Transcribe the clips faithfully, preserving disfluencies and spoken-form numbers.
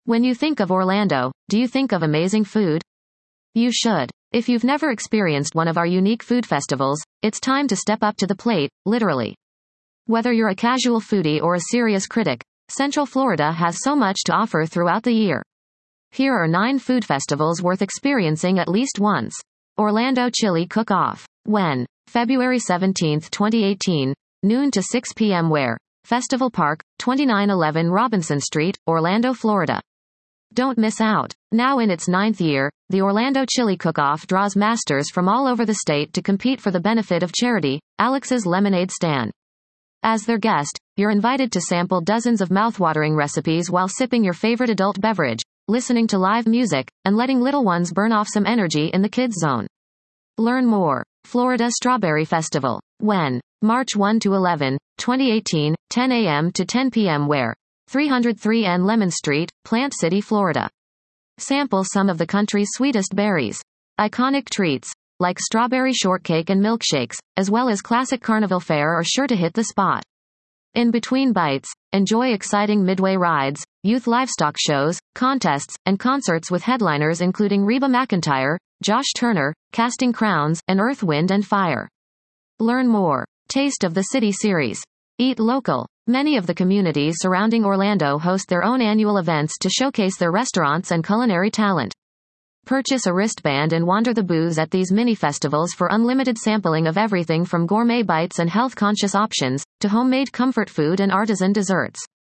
When you think of Orlando, do you think of amazing food? You should. If you've never experienced one of our unique food festivals, it's time to step up to the plate, literally. Whether you're a casual foodie or a serious critic, Central Florida has so much to offer throughout the year. Here are nine food festivals worth experiencing at least once. Orlando Chili Cook-Off. When? February seventeenth, twenty eighteen, noon to six p m Where? Festival Park, twenty-nine eleven Robinson Street, Orlando, Florida. Don't miss out. Now in its ninth year, the Orlando Chili Cook-Off draws masters from all over the state to compete for the benefit of charity, Alex's Lemonade Stand. As their guest, you're invited to sample dozens of mouthwatering recipes while sipping your favorite adult beverage, listening to live music, and letting little ones burn off some energy in the kids' zone. Learn more. Florida Strawberry Festival. When? March first to eleventh, twenty eighteen, ten a m to ten p m Where? three oh three N Lemon Street, Plant City, Florida. Sample some of the country's sweetest berries. Iconic treats, like strawberry shortcake and milkshakes, as well as classic carnival fare are sure to hit the spot. In between bites, enjoy exciting midway rides, youth livestock shows, contests, and concerts with headliners including Reba McEntire, Josh Turner, Casting Crowns, and Earth, Wind and Fire. Learn more. Taste of the City Series. Eat local. Many of the communities surrounding Orlando host their own annual events to showcase their restaurants and culinary talent. Purchase a wristband and wander the booths at these mini-festivals for unlimited sampling of everything from gourmet bites and health-conscious options, to homemade comfort food and artisan desserts.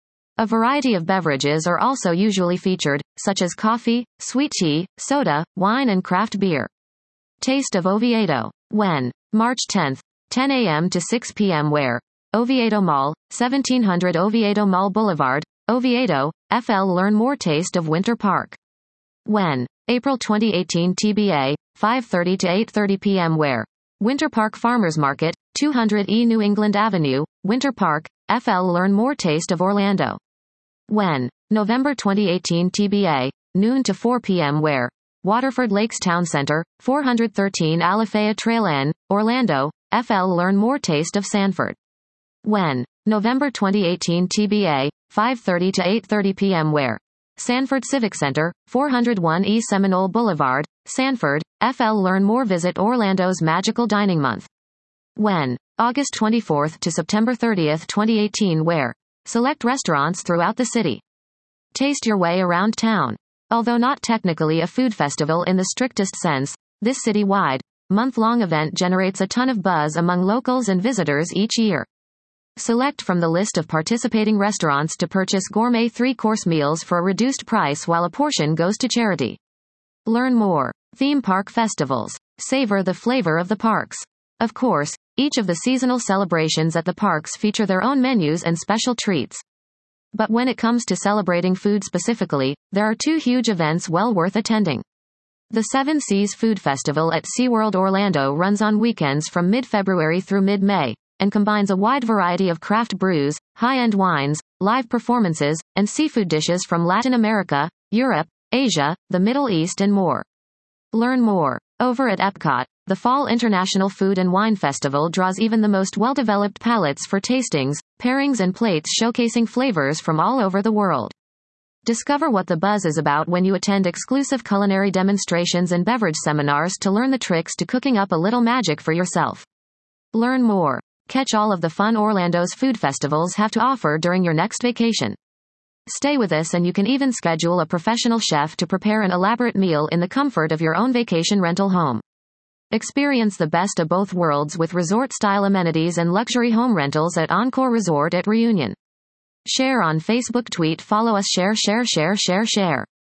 A variety of beverages are also usually featured, such as coffee, sweet tea, soda, wine and craft beer. Taste of Oviedo. When? March tenth, ten a m to six p m Where? Oviedo Mall, seventeen hundred Oviedo Mall Boulevard, Oviedo, F L. Learn more. Taste of Winter Park. When? April twenty eighteen T B A, five thirty to eight thirty p m Where? Winter Park Farmers Market, two hundred East New England Avenue, Winter Park, F L. Learn more. Taste of Orlando. When? November twenty eighteen T B A, noon to four p m Where? Waterford Lakes Town Center, four thirteen Alafaya Trail N, Orlando, F L. Learn more. Taste of Sanford. When? November twenty eighteen T B A, five thirty to eight thirty p m Where? Sanford Civic Center, four oh one East Seminole Boulevard, Sanford, F L. Learn more. Visit Orlando's Magical Dining Month. When? August twenty-fourth to September thirtieth twenty eighteen Where? Select restaurants throughout the city. Taste your way around town. Although not technically a food festival in the strictest sense, this city-wide, month-long event generates a ton of buzz among locals and visitors each year. Select from the list of participating restaurants to purchase gourmet three-course meals for a reduced price while a portion goes to charity. Learn more. Theme Park Festivals. Savor the flavor of the parks. Of course, each of the seasonal celebrations at the parks feature their own menus and special treats. But when it comes to celebrating food specifically, there are two huge events well worth attending. The Seven Seas Food Festival at SeaWorld Orlando runs on weekends from mid-February through mid-May, and combines a wide variety of craft brews, high-end wines, live performances, and seafood dishes from Latin America, Europe, Asia, the Middle East and more. Learn more. Over at Epcot, the Fall International Food and Wine Festival draws even the most well-developed palates for tastings, pairings and plates showcasing flavors from all over the world. Discover what the buzz is about when you attend exclusive culinary demonstrations and beverage seminars to learn the tricks to cooking up a little magic for yourself. Learn more. Catch all of the fun Orlando's food festivals have to offer during your next vacation. Stay with us and you can even schedule a professional chef to prepare an elaborate meal in the comfort of your own vacation rental home. Experience the best of both worlds with resort-style amenities and luxury home rentals at Encore Resort at Reunion. Share on Facebook, tweet, follow us, share, share, share, share, share.